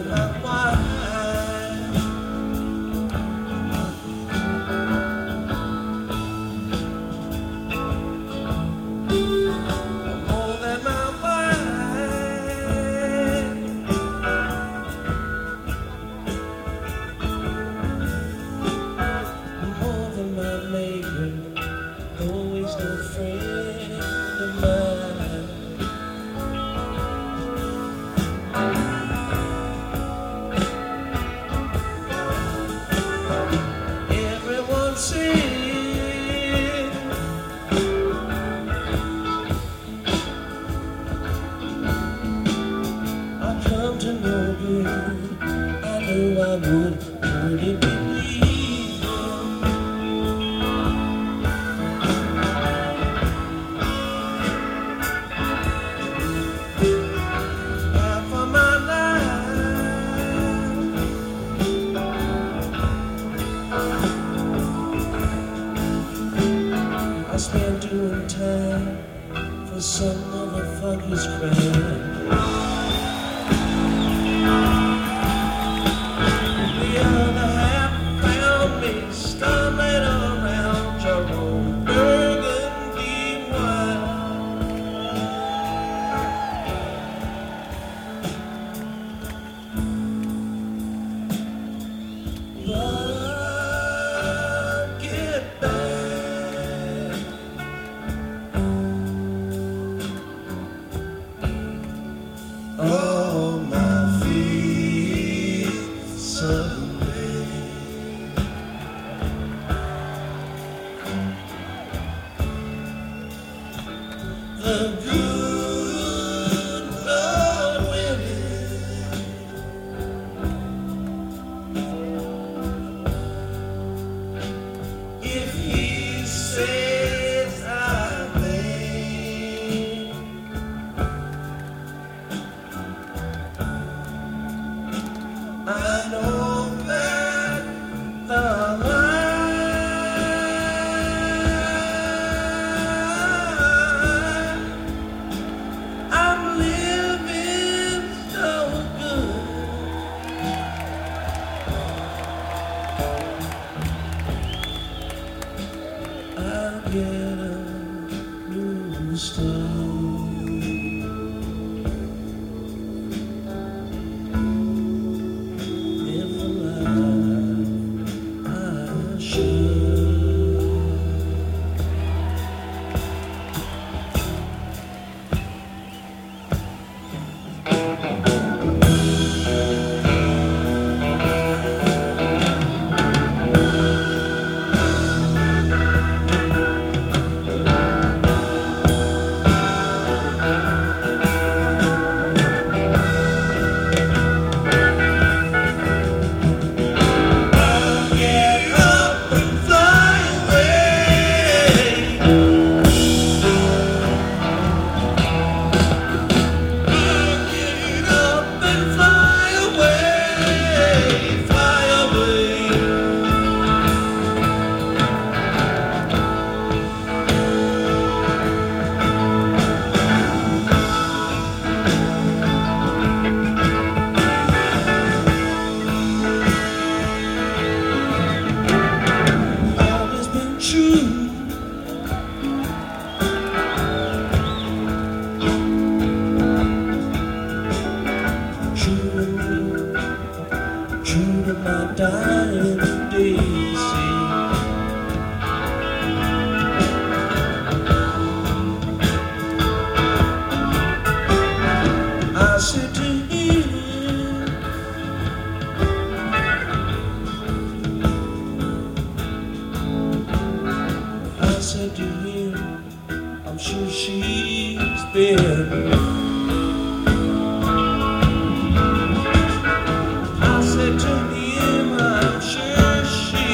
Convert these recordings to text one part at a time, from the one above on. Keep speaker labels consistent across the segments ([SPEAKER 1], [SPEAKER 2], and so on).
[SPEAKER 1] than my wife. More than my wife. More than my neighbor. Always no friend of mine. Everyone sings. I come to know you. I knew I would really believe them. Half of my life I spent doing time for some motherfucker's crime. The other half found me stumbling around your old burgundy wine. But I'll get back. Oh, my feet someday. The good Lord willing. If He says I may, I know that the life I'm living so good. I'll get a new start. Live the life I should. I'll get up and fly away. I'll get up and fly away, fly away. Always been true. True to me, true to my dying days. I said to him, I said to him, I'm sure she's been. I said to him, I'm sure she's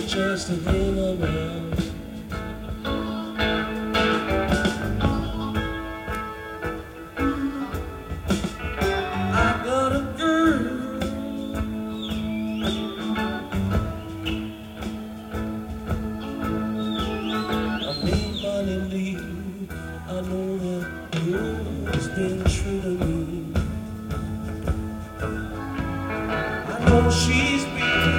[SPEAKER 1] just to hang around. I got a girl, I made money leave. I know that girl's been true to me. I know she's been